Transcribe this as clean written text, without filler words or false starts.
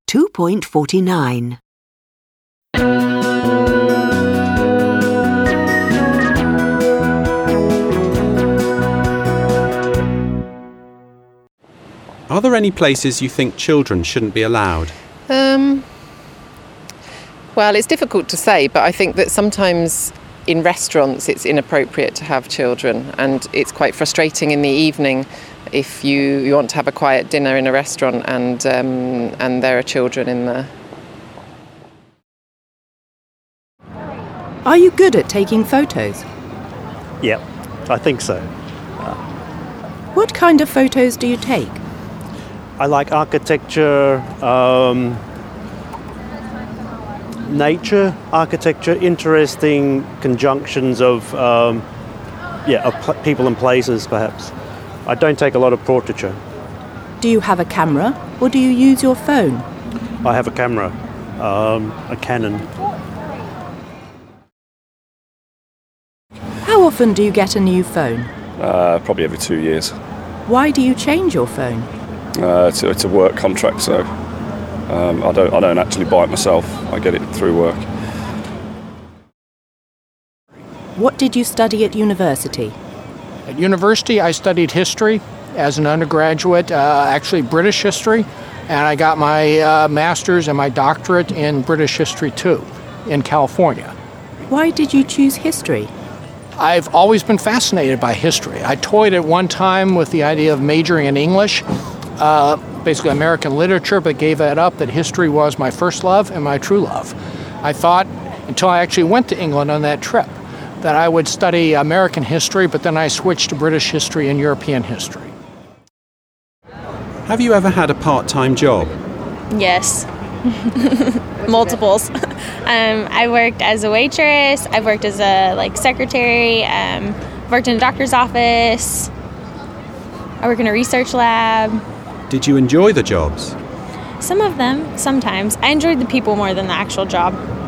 2.49. Are there any places you think children shouldn't be allowed? Well, it's difficult to say, but I think that sometimes in restaurants it's inappropriate to have children, and it's quite frustrating in the evening if you want to have a quiet dinner in a restaurant and there are children in there. Are you good at taking photos? Yep, I think so. What kind of photos do you take? I like architecture, nature, architecture, interesting conjunctions of people and places, perhaps. I don't take a lot of portraiture. Do you have a camera or do you use your phone? I have a camera, a Canon. How often do you get a new phone? Probably every 2 years. Why do you change your phone? It's a work contract, so I don't actually buy it myself. I get it through work. What did you study at university? At university, I studied history as an undergraduate, actually British history, and I got my master's and my doctorate in British history too, in California. Why did you choose history? I've always been fascinated by history. I toyed at one time with the idea of majoring in English, basically American literature, but gave that up, that history was my first love and my true love. I thought, until I actually went to England on that trip, that I would study American history, but then I switched to British history and European history. Have you ever had a part-time job? Yes. Multiples. I worked as a waitress, I've worked as a secretary, worked in a doctor's office, I work in a research lab. Did you enjoy the jobs? Some of them, sometimes. I enjoyed the people more than the actual job.